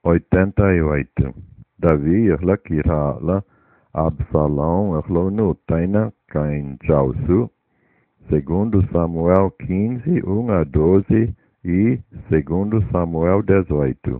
88. Davi la Absalão no taina Caim Jausu. Segundo Samuel 15, 1 a 12 e segundo Samuel 18.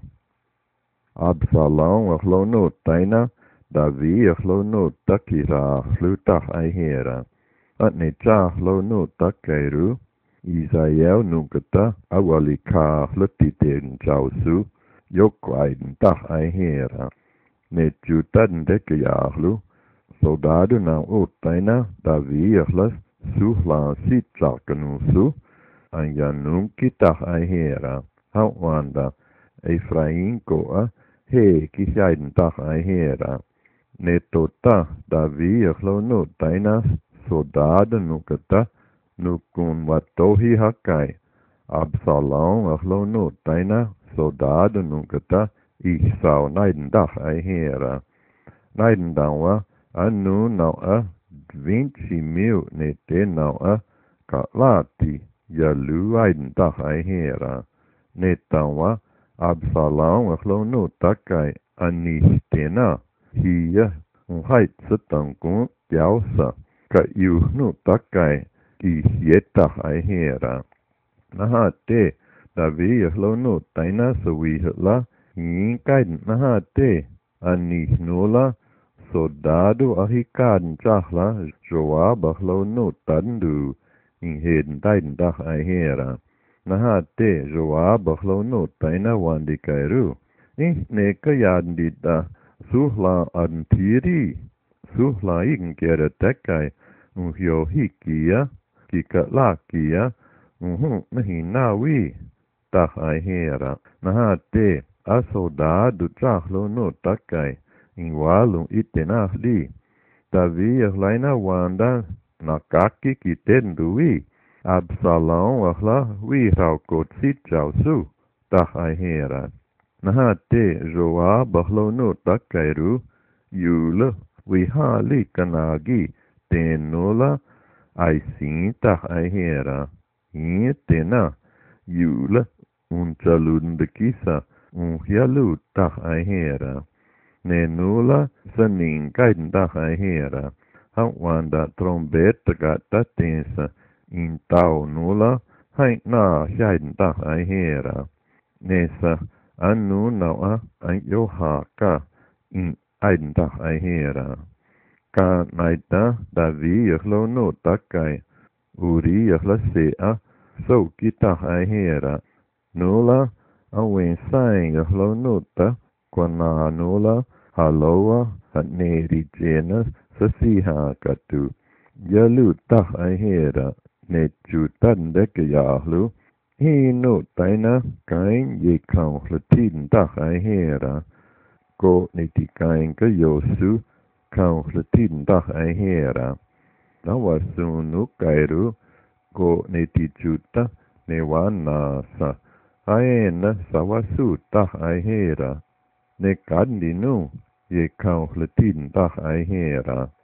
Absalão no taina Davi no takira flutah aihera. Atnecha no takairu. Israel nungata awalika flutiten Jausu. Yokwaiden tah aihera. Nejutan dekayahlu. Soldado não utaina Davi suhla sitjakanusu. Anjanum kitah aihera. Hawanda. Efraim koa. He kishaiden tah aihera. Netota Davi no taina. Soldado nukata. Nukun watohi hakai. Absalão no taina. Soldado nukata. Isau naidendah aihera. Naidendawa anu naua 20.000 nete naua kalati yalu aidendah aihera. Netawa Absalão no takai anistena hiya unhait setangkun tiausa ka no takai isyetah aihera. Nahate Davi no taina sawihla Inkaiden nahate anisnula soldado ahikaden chahla Joab no tandu inheden taiden dah aihera. Nahate Joab no taina wandikairu. Neka yadendita suhla antiri suhla inkera tekai unhyo hikia kikalakia nahinawi dah aihera. Nahate a soldado chahlo no takai inwalum itenahli. Davi laina wanda nakaki kitendui. Absalão wi raukotsit jausu tah aihera. Nahate Joab no takairu yula wihali kanagi tenola aisin tah aihera. Tena yula unchalundekisa Unhialu tah aihera. Nenula sanin kaiden tah aihera. Hawanda trombeta gata tensa. Intau nula hain na shaiden tah aihera. Nesa anu naua an yohaka in aiden tah aihera. Ka naita Davi no takai. Uri sea so kitah aihera. Nula awen sain nota kwana nula haloa haneri jena sasiha katu. Yalu tah aihera nejutan dekayahlu. No taina kain ye kaun flatin tah aihera. Ko netikain kayosu kaun flatin tah aihera. Nawasunu kairu ko netijuta newanasa. Aena sawasu tah aihera. Nekandinu ye kaun flatin tah aihera.